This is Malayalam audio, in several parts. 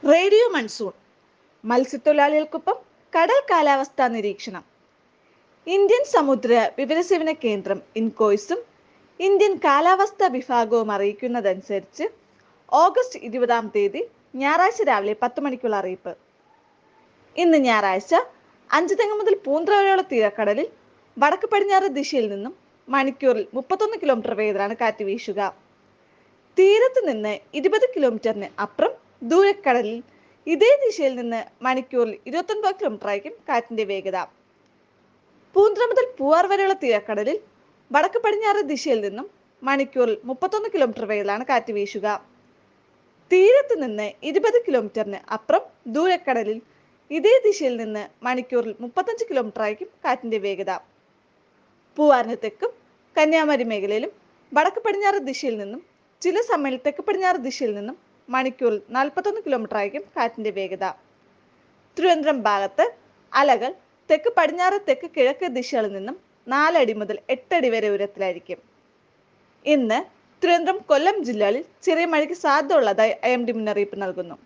റേഡിയോ മൺസൂൺ മത്സ്യത്തൊഴിലാളികൾക്കൊപ്പം കടൽ കാലാവസ്ഥാ നിരീക്ഷണം. ഇന്ത്യൻ സമുദ്ര വിവരസേവന കേന്ദ്രം ഇൻകോയ്സും ഇന്ത്യൻ കാലാവസ്ഥാ വിഭാഗവും അറിയിക്കുന്നതനുസരിച്ച് ഓഗസ്റ്റ് 20 ഞായറാഴ്ച രാവിലെ 10 മണിക്കുള്ള അറിയിപ്പ്. ഇന്ന് ഞായറാഴ്ച അഞ്ചുതെങ്ങ് മുതൽ പൂന്ത്ര വരെയുള്ള തീരക്കടലിൽ വടക്ക് പടിഞ്ഞാറ് ദിശയിൽ നിന്നും മണിക്കൂറിൽ 31 കിലോമീറ്റർ വേഗത്തിലാണ് കാറ്റ് വീശുക. തീരത്ത് നിന്ന് 20 കിലോമീറ്ററിന് അപ്പുറം ദൂരക്കടലിൽ ഇതേ ദിശയിൽ നിന്ന് മണിക്കൂറിൽ 29 കിലോമീറ്റർ ആയിരിക്കും കാറ്റിന്റെ വേഗത. പൂന്ത്ര മുതൽ പൂവാർ വരെയുള്ള തീരക്കടലിൽ വടക്ക് പടിഞ്ഞാറ് ദിശയിൽ നിന്നും മണിക്കൂറിൽ 31 കിലോമീറ്റർ വേഗത്തിലാണ് കാറ്റ് വീശുക. തീരത്ത് നിന്ന് 20 കിലോമീറ്ററിന് അപ്പുറം ദൂരക്കടലിൽ ഇതേ ദിശയിൽ നിന്ന് മണിക്കൂറിൽ 35 കിലോമീറ്റർ ആയിരിക്കും കാറ്റിന്റെ വേഗത. പൂവാറിന് തെക്കും കന്യാകുമാരി മേഖലയിലും വടക്ക് പടിഞ്ഞാറ് ദിശയിൽ നിന്നും ചില സമയങ്ങളിൽ തെക്ക് പടിഞ്ഞാറ് ദിശയിൽ നിന്നും മണിക്കൂറിൽ 41 കിലോമീറ്റർ ആയിരിക്കും കാറ്റിന്റെ വേഗത. തിരുവനന്തപുരം ഭാഗത്ത് അലകൾ തെക്ക് പടിഞ്ഞാറ് തെക്ക് കിഴക്ക് ദിശകളിൽ നിന്നും 4 അടി മുതൽ 8 അടി വരെ ഉയരത്തിലായിരിക്കും. ഇന്ന് തിരുവനന്തപുരം കൊല്ലം ജില്ലകളിൽ ചെറിയ മഴയ്ക്ക് സാധ്യത ഉള്ളതായി IMD മുന്നറിയിപ്പ് നൽകുന്നു.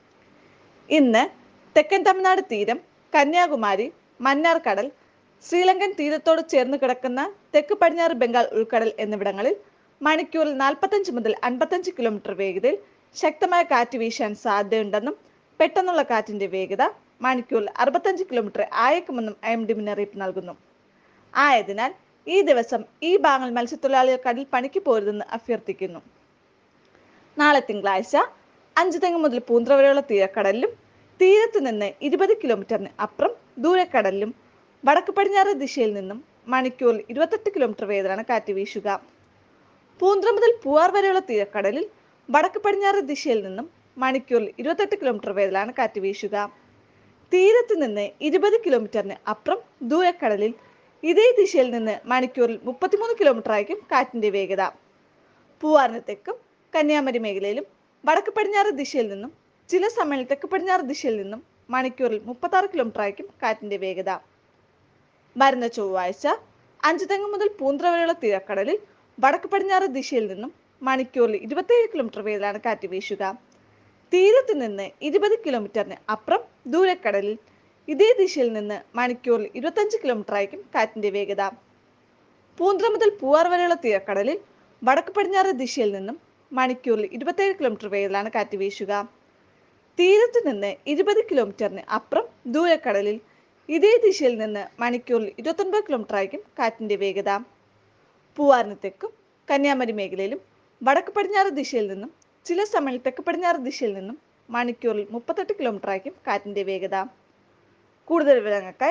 ഇന്ന് തെക്കൻ തമിഴ്നാട് തീരം, കന്യാകുമാരി, മന്നാർ കടൽ, ശ്രീലങ്കൻ തീരത്തോട് ചേർന്ന് കിടക്കുന്ന തെക്ക് പടിഞ്ഞാറ് ബംഗാൾ ഉൾക്കടൽ എന്നിവിടങ്ങളിൽ മണിക്കൂറിൽ 45 മുതൽ 55 കിലോമീറ്റർ വേഗതയിൽ ശക്തമായ കാറ്റ് വീശാൻ സാധ്യതയുണ്ടെന്നും പെട്ടെന്നുള്ള കാറ്റിന്റെ വേഗത മണിക്കൂറിൽ 65 കിലോമീറ്റർ ആയേക്കുമെന്നും IMD മുന്നറിയിപ്പ് നൽകുന്നു. ആയതിനാൽ ഈ ദിവസം ഈ ഭാഗങ്ങൾ മത്സ്യത്തൊഴിലാളികൾ കടൽ പണിക്ക് പോരുതെന്ന് അഭ്യർത്ഥിക്കുന്നു. നാളെ തിങ്കളാഴ്ച അഞ്ചുതെങ്ങ് മുതൽ പൂന്ത്ര വരെയുള്ള തീരക്കടലിലും തീരത്ത് നിന്ന് 20 കിലോമീറ്ററിന് അപ്പുറം ദൂരക്കടലിലും വടക്ക് പടിഞ്ഞാറ് ദിശയിൽ നിന്നും മണിക്കൂറിൽ 28 കിലോമീറ്റർ വേഗത്തിലാണ് കാറ്റ് വീശുക. പൂന്ത്ര മുതൽ പൂവാർ വരെയുള്ള തീരക്കടലിൽ വടക്ക് പടിഞ്ഞാറ് ദിശയിൽ നിന്നും മണിക്കൂറിൽ 28 കിലോമീറ്റർ വേഗത്തിലാണ് കാറ്റ് വീശുക. തീരത്ത് നിന്ന് 20 കിലോമീറ്ററിന് അപ്പുറം ദൂരക്കടലിൽ ഇതേ ദിശയിൽ നിന്ന് മണിക്കൂറിൽ 33 കിലോമീറ്റർ ആയിരിക്കും കാറ്റിന്റെ വേഗത. പൂവാറിന് തെക്കും കന്യാകുമാരി മേഖലയിലും വടക്ക് പടിഞ്ഞാറ് ദിശയിൽ നിന്നും ചില സമയങ്ങളിൽ തെക്ക് പടിഞ്ഞാറ് ദിശയിൽ നിന്നും മണിക്കൂറിൽ 36 കിലോമീറ്റർ ആയിരിക്കും കാറ്റിന്റെ വേഗത. വരുന്ന ചൊവ്വാഴ്ച അഞ്ചുതെങ്ങ് മുതൽ പൂന്ത്ര വരെയുള്ള തീരക്കടലിൽ വടക്ക് പടിഞ്ഞാറ് ദിശയിൽ നിന്നും മണിക്കൂറിൽ 27 കിലോമീറ്റർ വേഗത്തിലാണ് കാറ്റ് വീശുക. തീരത്ത് നിന്ന് 20 കിലോമീറ്ററിന് അപ്പുറം ദൂരക്കടലിൽ ഇതേ ദിശയിൽ നിന്ന് മണിക്കൂറിൽ 25 കിലോമീറ്റർ ആയിരിക്കും കാറ്റിന്റെ വേഗത. പൂന്ത്ര മുതൽ പൂവാർ വരെയുള്ള തീരക്കടലിൽ വടക്ക് പടിഞ്ഞാറ് ദിശയിൽ നിന്നും മണിക്കൂറിൽ 27 കിലോമീറ്റർ വേഗത്തിലാണ് കാറ്റ് വീശുക. തീരത്ത് നിന്ന് 20 കിലോമീറ്ററിന് അപ്പുറം ദൂരക്കടലിൽ ഇതേ ദിശയിൽ നിന്ന് മണിക്കൂറിൽ 29 കിലോമീറ്റർ ആയിരിക്കും കാറ്റിന്റെ വേഗത. പൂവാറിന് തെക്കും കന്യാകുമാരി മേഖലയിലും വടക്ക് പടിഞ്ഞാറ് ദിശയിൽ നിന്നും ചില സമയങ്ങളിൽ തെക്ക് പടിഞ്ഞാറ് ദിശയിൽ നിന്നും മണിക്കൂറിൽ 38 കിലോമീറ്റർ ആയിരിക്കും കാറ്റിന്റെ വേഗത. കൂടുതൽ വിവരങ്ങൾക്കായി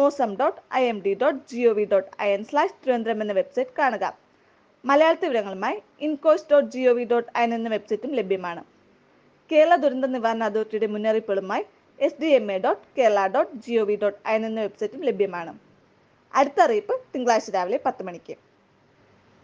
mosam.imd.gov.in/തിരുവനന്തപുരം എന്ന വെബ്സൈറ്റ് കാണുക. മലയാളത്തിൽ വിവരങ്ങളുമായി incourse.gov.in എന്ന വെബ്സൈറ്റും ലഭ്യമാണ്. കേരള ദുരന്ത നിവാരണ അതോറിറ്റിയുടെ മുന്നറിയിപ്പുകളുമായി sdma.kerala.gov.in എന്ന വെബ്സൈറ്റും ലഭ്യമാണ്. അടുത്ത അറിയിപ്പ് തിങ്കളാഴ്ച രാവിലെ 10 മണിക്ക്.